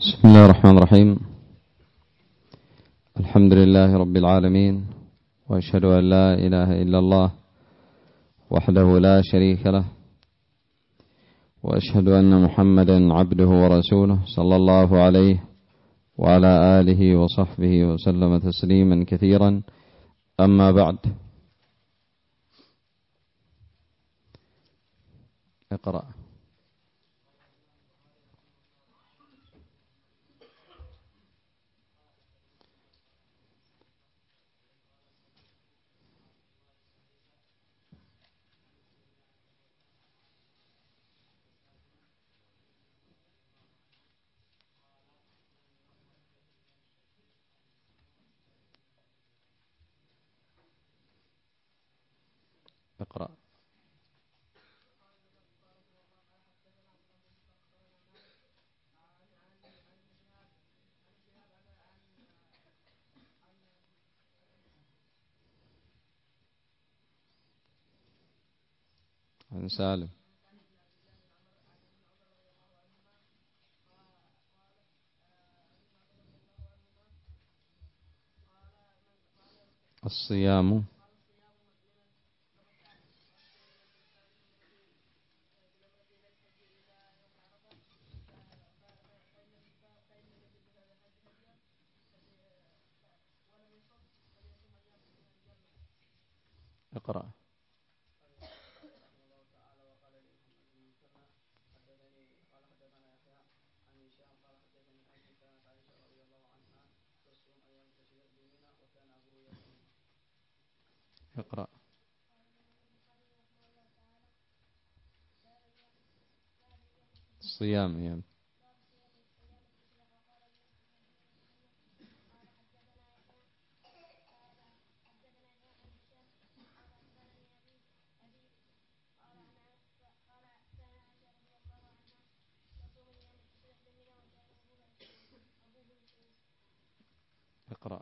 بسم الله الرحمن الرحيم. الحمد لله رب العالمين، وأشهد أن لا إله إلا الله وحده لا شريك له، وأشهد أن محمدا عبده ورسوله صلى الله عليه وعلى آله وصحبه وسلم تسليما كثيرا. أما بعد، اقرأ. اقرأ. عن سالم. الصيام. اقرأ. اقرأ. الصيام يعني. اقرأ.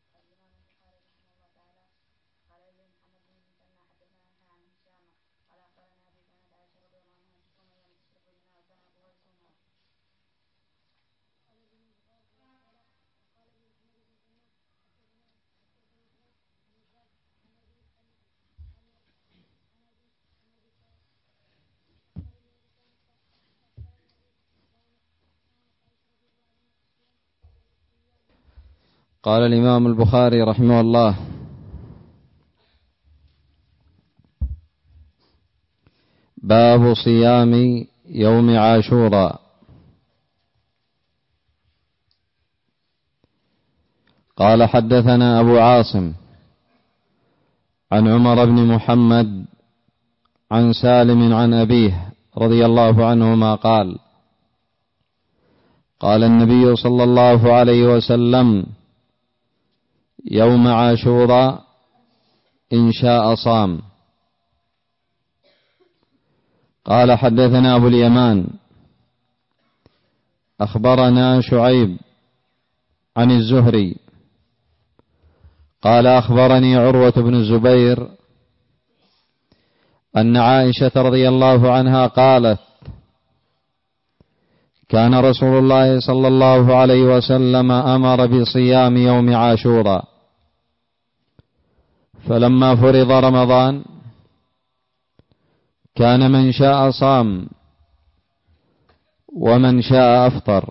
قال الإمام البخاري رحمه الله: باب صيام يوم عاشوراء. قال: حدثنا أبو عاصم عن عمر بن محمد عن سالم عن أبيه رضي الله عنهما قال: قال النبي صلى الله عليه وسلم: يوم عاشوراء إن شاء صام. قال: حدثنا أبو اليمان أخبرنا شعيب عن الزهري قال: أخبرني عروة بن الزبير أن عائشة رضي الله عنها قالت: كان رسول الله صلى الله عليه وسلم أمر بصيام يوم عاشوراء، فلما فرض رمضان كان من شاء صام ومن شاء أفطر.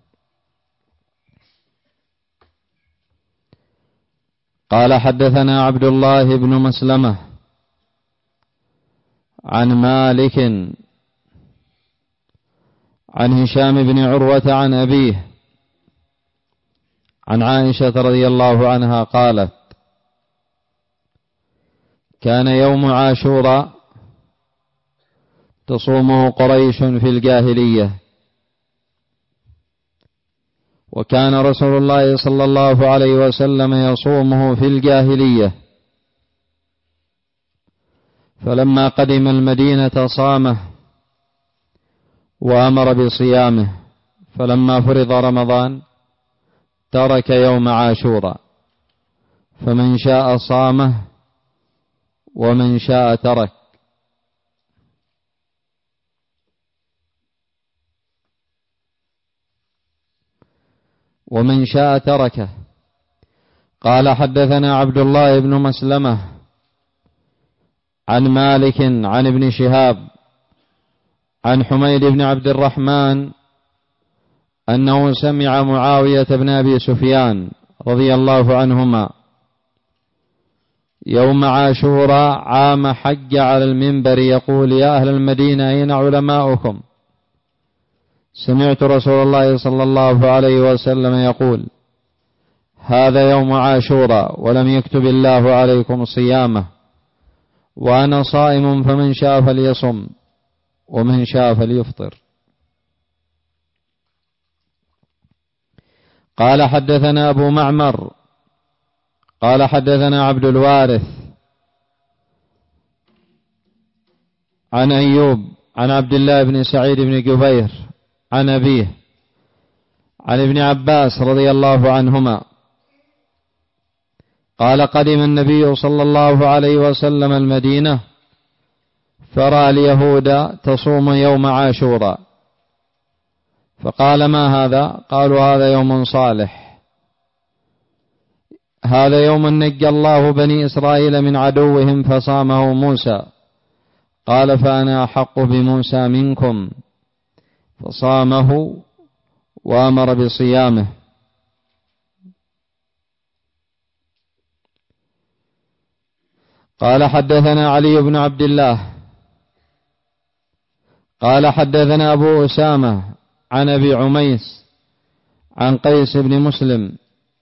قال: حدثنا عبد الله بن مسلمة عن مالك عن هشام بن عروة عن أبيه عن عائشة رضي الله عنها قالت: كان يوم عاشوراء تصومه قريش في الجاهلية، وكان رسول الله صلى الله عليه وسلم يصومه في الجاهلية، فلما قدم المدينة صامه وأمر بصيامه، فلما فرض رمضان ترك يوم عاشوراء، فمن شاء صامه ومن شاء ترك. ومن شاء تركه. قال حدثنا عبد الله بن مسلمة عن مالك عن ابن شهاب عن حميد بن عبد الرحمن أنه سمع معاوية بن أبي سفيان رضي الله عنهما يوم عاشوراء عام حج على المنبر يقول: يا أهل المدينة أين علماؤكم؟ سمعت رسول الله صلى الله عليه وسلم يقول: هذا يوم عاشوراء ولم يكتب الله عليكم صيامه، وأنا صائم، فمن شاء فليصم ومن شاء فليفطر. قال حدثنا أبو معمر قال حدثنا عبد الوارث عن أيوب عن عبد الله بن سعيد بن جبير عن أبيه عن ابن عباس رضي الله عنهما قال: قدم النبي صلى الله عليه وسلم المدينة فرأى اليهود تصوم يوم عاشوراء، فقال: ما هذا؟ قالوا: هذا يوم صالح، هذا يوم نجى الله بني إسرائيل من عدوهم فصامه موسى. قال: فأنا أحق بموسى منكم، فصامه وأمر بصيامه. قال حدثنا علي بن عبد الله قال حدثنا أبو أسامة عن أبي عميس عن قيس بن مسلم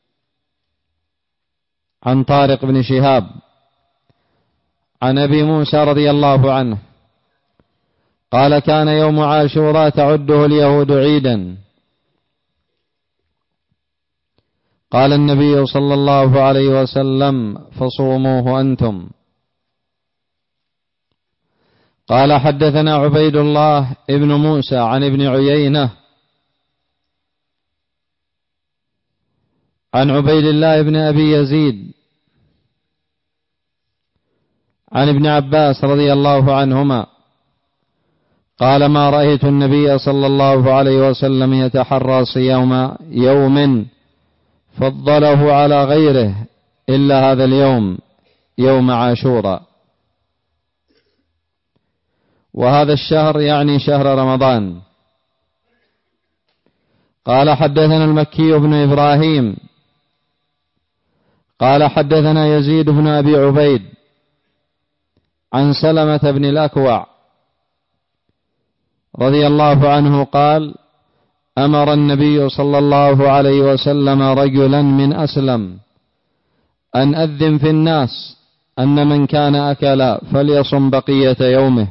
عن طارق بن شهاب عن أبي موسى رضي الله عنه قال: كان يوم عاشوراء تعده اليهود عيدا. قال النبي صلى الله عليه وسلم: فصوموه أنتم. قال حدثنا عبيد الله ابن موسى عن ابن عيينة عن عبيد الله بن أبي يزيد عن ابن عباس رضي الله عنهما قال: ما رأيت النبي صلى الله عليه وسلم يتحرى صيام يوم فضله على غيره إلا هذا اليوم، يوم عاشوراء. وهذا الشهر يعني شهر رمضان. قال حدثنا المكي بن إبراهيم قال حدثنا يزيد بن أبي عبيد عن سلمة بن الأكوع رضي الله عنه قال: أمر النبي صلى الله عليه وسلم رجلا من أسلم أن أذن في الناس أن من كان أكل فليصم بقية يومه،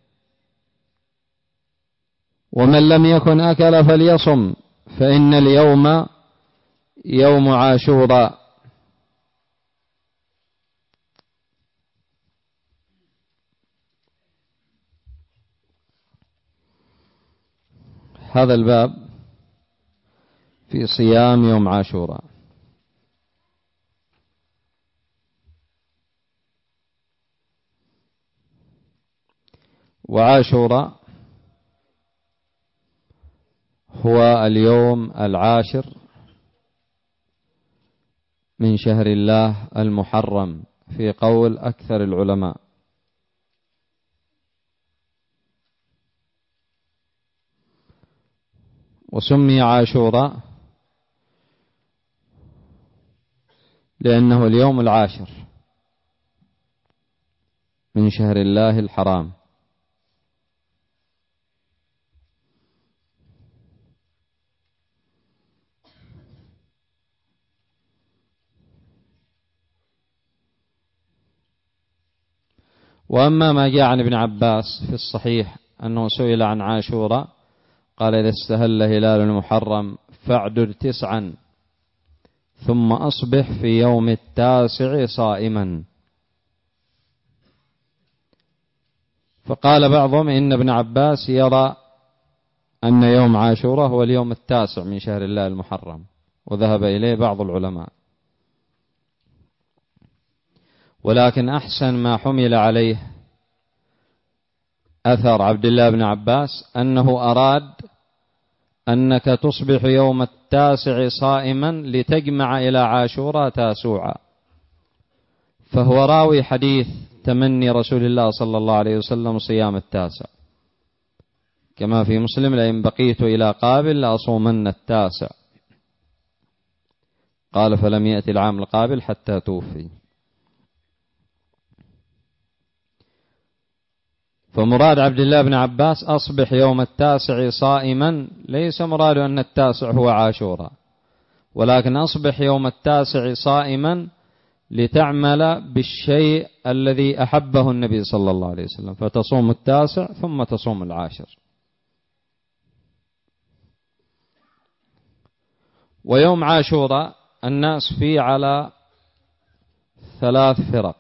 ومن لم يكن أكل فليصم، فإن اليوم يوم عاشوراء. هذا الباب في صيام يوم عاشوراء. وعاشوراء هو اليوم العاشر من شهر الله المحرم في قول أكثر العلماء. وسمي عاشوراء لأنه اليوم العاشر من شهر الله الحرام. وأما ما جاء عن ابن عباس في الصحيح أنه سئل عن عاشوراء قال: إذا استهل هلال المحرم فاعدد 9 ثم أصبح في يوم 9 صائما. فقال بعضهم إن ابن عباس يرى أن يوم عاشوراء هو اليوم 9 من شهر الله المحرم، وذهب إليه بعض العلماء. ولكن أحسن ما حمل عليه أثر عبد الله بن عباس أنه أراد أنك تصبح يوم 9 صائما لتجمع إلى عاشوراء تاسوعا. فهو راوي حديث تمني رسول الله صلى الله عليه وسلم صيام 9، كما في مسلم: لئن بقيت إلى قابل لأصومن 9. قال: فلم يأتي العام القابل حتى توفي. فمراد عبد الله بن عباس أصبح يوم 9 صائما ليس مراد أن 9 هو عاشوراء، ولكن أصبح يوم 9 صائما لتعمل بالشيء الذي أحبه النبي صلى الله عليه وسلم، فتصوم 9 ثم تصوم 10. ويوم عاشوراء الناس فيه على 3 فرق.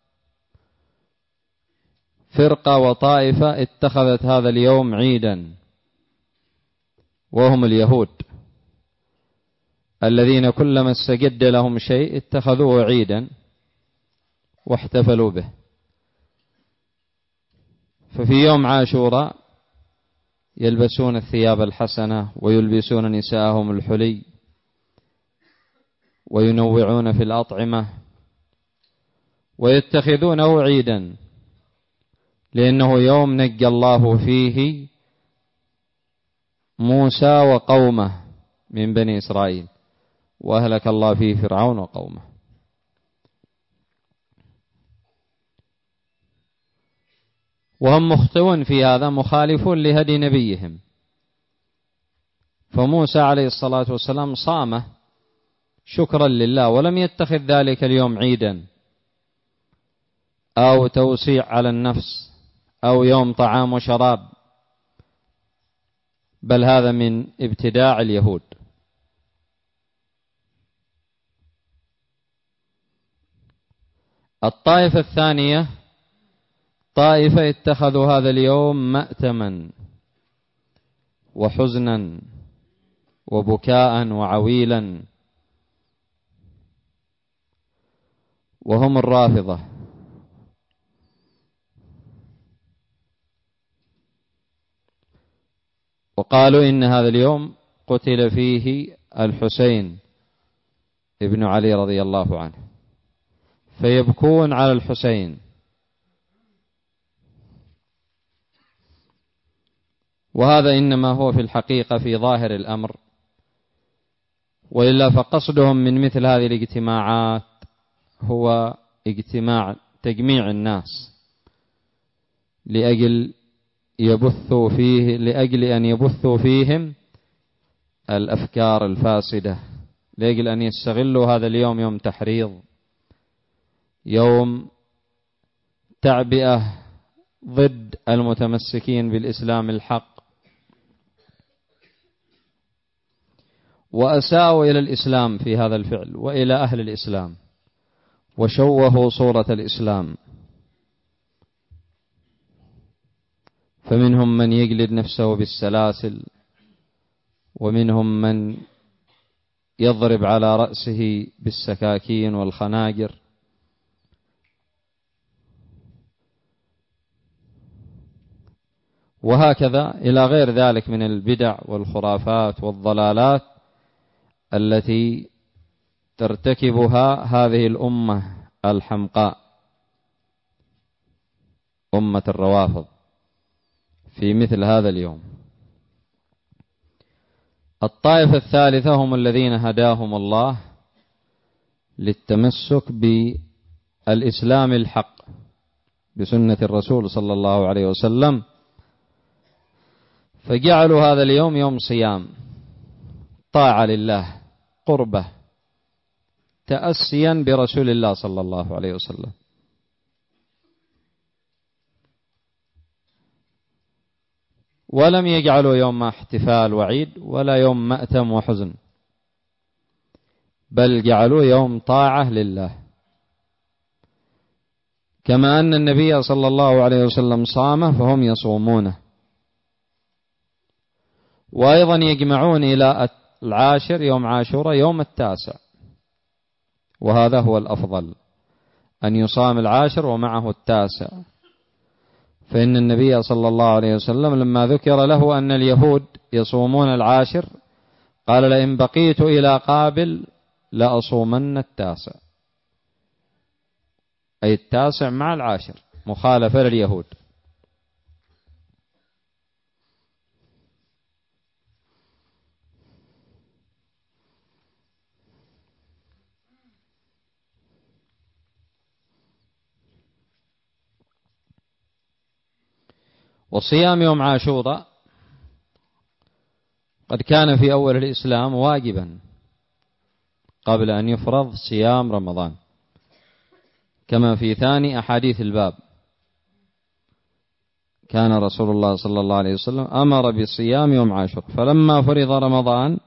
فرقة وطائفة اتخذت هذا اليوم عيدا، وهم اليهود الذين كلما استجد لهم شيء اتخذوه عيدا واحتفلوا به. ففي يوم عاشوراء يلبسون الثياب الحسنة ويلبسون نساءهم الحلي وينوعون في الأطعمة ويتخذونه عيدا، لأنه يوم نجى الله فيه موسى وقومه من بني إسرائيل، وأهلك الله فيه فرعون وقومه. وهم مخطئون في هذا، مخالفون لهدي نبيهم. فموسى عليه الصلاة والسلام صامه شكرا لله، ولم يتخذ ذلك اليوم عيدا أو توسيع على النفس أو يوم طعام وشراب، بل هذا من ابتداع اليهود. الطائفة الثانية طائفة اتخذوا هذا اليوم مأتما وحزنا وبكاء وعويلا، وهم الرافضة. وقالوا إن هذا اليوم قتل فيه الحسين ابن علي رضي الله عنه، فيبكون على الحسين. وهذا إنما هو في الحقيقة في ظاهر الأمر، وإلا فقصدهم من مثل هذه الاجتماعات هو تجميع الناس لأجل أن يبثوا فيهم الأفكار الفاسدة، لأجل أن يستغلوا هذا اليوم يوم تحريض، يوم تعبئة ضد المتمسكين بالإسلام الحق، وأساءوا إلى الإسلام في هذا الفعل وإلى أهل الإسلام، وشوهوا صورة الإسلام. فمنهم من يجلد نفسه بالسلاسل، ومنهم من يضرب على رأسه بالسكاكين والخناجر، وهكذا إلى غير ذلك من البدع والخرافات والضلالات التي ترتكبها هذه الأمة الحمقاء، أمة الروافض، في مثل هذا اليوم. الطائفة الثالثة هم الذين هداهم الله للتمسك بالإسلام الحق بسنة الرسول صلى الله عليه وسلم، فجعلوا هذا اليوم يوم صيام، طاعة لله، قربة، تأسيا برسول الله صلى الله عليه وسلم. ولم يجعلوا يوم احتفال وعيد ولا يوم مأتم وحزن، بل جعلوا يوم طاعة لله، كما أن النبي صلى الله عليه وسلم صامه فهم يصومونه. وأيضا يجمعون إلى 10 يوم عاشوراء يوم 9، وهذا هو الأفضل، أن يصام 10 ومعه 9. فإن النبي صلى الله عليه وسلم لما ذكر له أن اليهود يصومون العاشر قال لئن بقيت إلى قابل لأصومن التاسع، أي التاسع مع العاشر مخالفة لليهود. وصيام يوم عاشوراء قد كان في أول الإسلام واجبا قبل أن يفرض صيام رمضان، كما في ثاني أحاديث الباب كان رسول الله صلى الله عليه وسلم أمر بصيام يوم عاشوراء، فلما فرض رمضان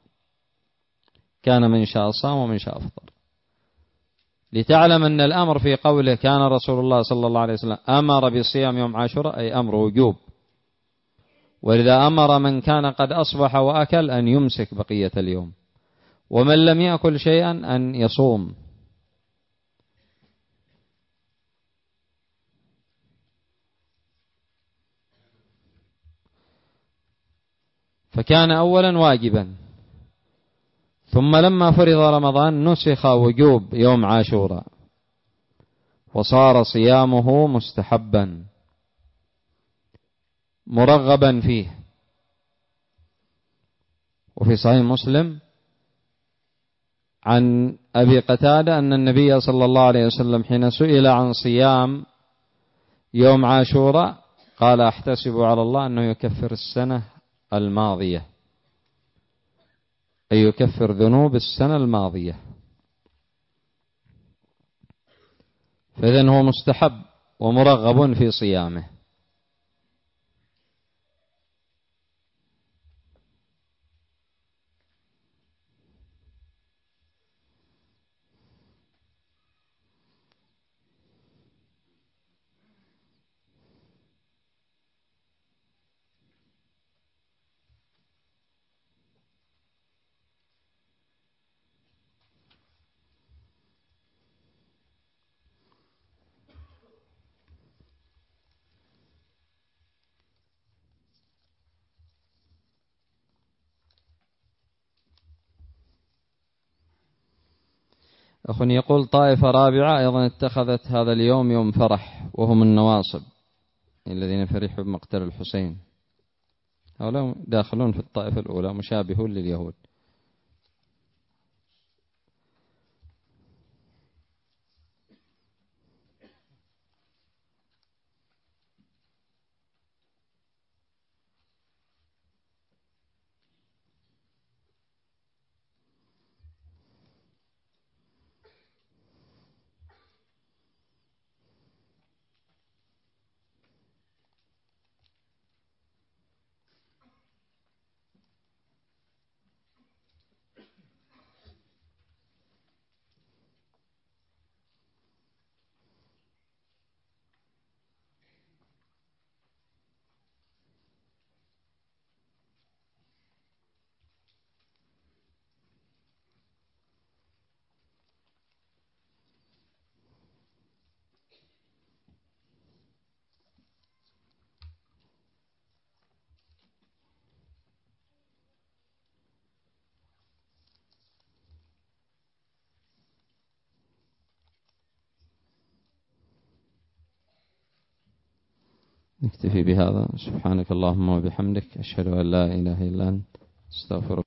كان من شاء صام ومن شاء أفطر، لتعلم أن الأمر في قوله كان رسول الله صلى الله عليه وسلم أمر بصيام يوم عاشوراء أي أمر وجوب، ولذا أمر من كان قد أصبح وأكل أن يمسك بقية اليوم، ومن لم يأكل شيئا أن يصوم. فكان أولا واجبا، ثم لما فرض رمضان نسخ وجوب يوم عاشوراء وصار صيامه مستحبا مرغبا فيه. وفي صحيح مسلم عن أبي قتادة أن النبي صلى الله عليه وسلم حين سئل عن صيام يوم عاشوراء قال أحتسب على الله أنه يكفر السنة الماضية، أي يكفر ذنوب السنة الماضية، فإذن هو مستحب ومرغب في صيامه. أخ يقول طائفة رابعة أيضا اتخذت هذا اليوم يوم فرح وهم النواصب الذين فرحوا بمقتل الحسين، هؤلاء داخلون في الطائفة الأولى مشابهون لليهود. نكتفي بهذا. سبحانك اللهم وبحمدك، أشهد أن لا إله إلا أنت، استغفرك.